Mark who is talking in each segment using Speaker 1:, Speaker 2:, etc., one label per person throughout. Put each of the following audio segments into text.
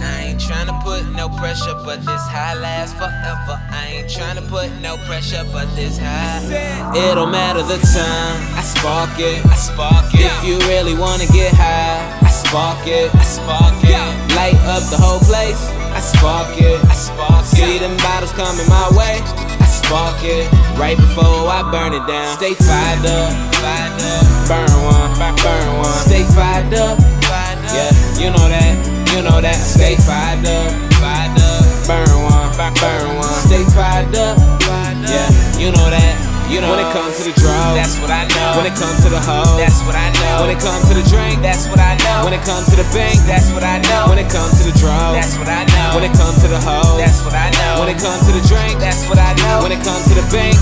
Speaker 1: I ain't tryna put no pressure, but this high lasts forever. I ain't tryna put no pressure, but this high. It don't matter the time, I spark it. If you really wanna get high, I spark it. Light up the whole place, I spark it. See them bottles coming my way, I spark it. Right before I burn it down, stay fired up. Burn one, stay fired up. Yeah, you know that, stay fired up. Burn one, stay fired up. Yeah, you know that. When it comes to the draw, that's what I know. When it comes to the hoe, that's what I know. When it comes to the drink, that's what I know. When it comes to the bank, that's what I know. When it comes to the draw, that's what I know. When it comes to the hoe, that's what I know. When it comes to the drink, that's what I know. When it comes to the bank,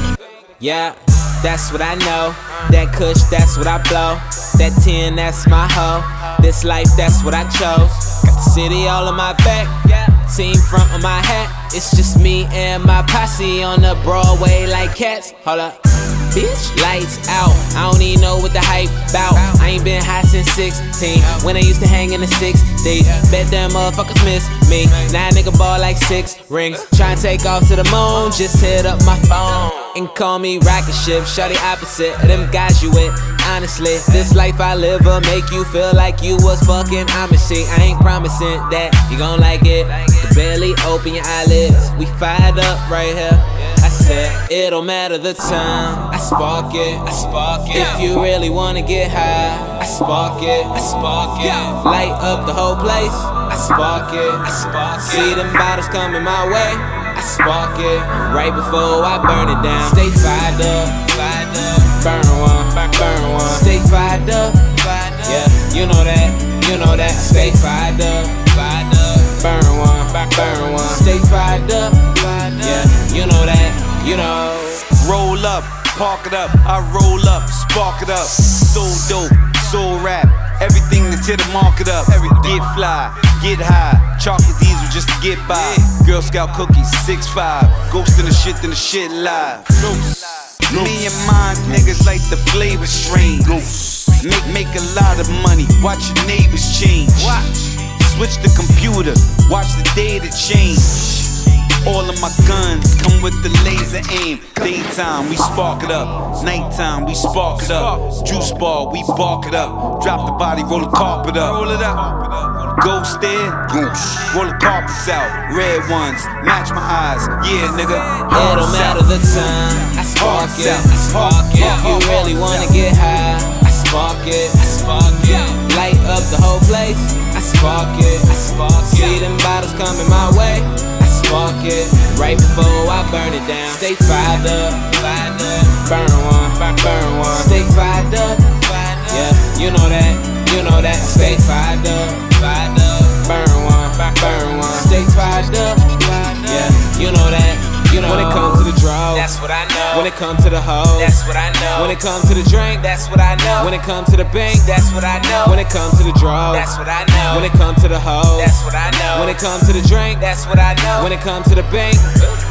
Speaker 1: yeah, that's what I know. That kush, that's what I blow. That 10, that's my hoe. This life, that's what I chose. Got the city all on my back, team front on my hat. It's just me and my posse on the Broadway like cats. Hold up, bitch, lights out. I don't even know what the hype bout. I ain't been high since 16, when I used to hang in the 60s. Bet them motherfuckers miss me. Now a nigga ball like 6 rings. Tryna take off to the moon, just hit up my phone and call me rocket ship. Shawty opposite of them guys you with. Honestly, this life I live will make you feel like you was fucking Amish. I ain't promising that you gon' like it. You barely open your eyelids. We fired up right here. I said, it don't matter the time, I spark it. If you really wanna get high, I spark it. Light up the whole place, I spark it. See them bottles coming my way, I spark it. Right before I burn it down, stay fired up. Burn one, stay fired up. Yeah, you know that, stay fired up. Burn one, stay fired up. Yeah, you know that,
Speaker 2: Roll up, park it up, I roll up, spark it up. So dope, so rap, everything to tear the market up. Get fly, get high, chocolate diesel just to get by. Girl Scout cookies, 6'5", ghost in the shit, then the shit live. Me and my niggas like the flavor strange. Make a lot of money, watch your neighbors change. Switch the computer, watch the data change. All of my guns come with the laser aim. Daytime, we spark it up. Nighttime, we spark it up. Juice bar, we bark it up. Drop the body, roll the carpet up. Roll it up. Ghost there, roll the carpets out. Red ones, match my eyes. Yeah, nigga.
Speaker 1: It don't matter the time, I spark it. If you really wanna get high, I spark it. Light up the whole place, I spark it. See them bottles coming my way, spark it. Right before I burn it down, stay fired up. Burn one, stay fired up. Yeah, you know that, stay fired up. Burn one, stay fired up. Yeah, you know that. When it comes to the draw, that's what I know. When it comes to the hoe, that's what I know. When it comes to the drink, that's what I know. When it comes to the bank, that's what I know. When it comes to the draw, that's what I know. When it comes to the hoe, that's what I know. When it comes to the drink, that's what I know. When it comes to the bank,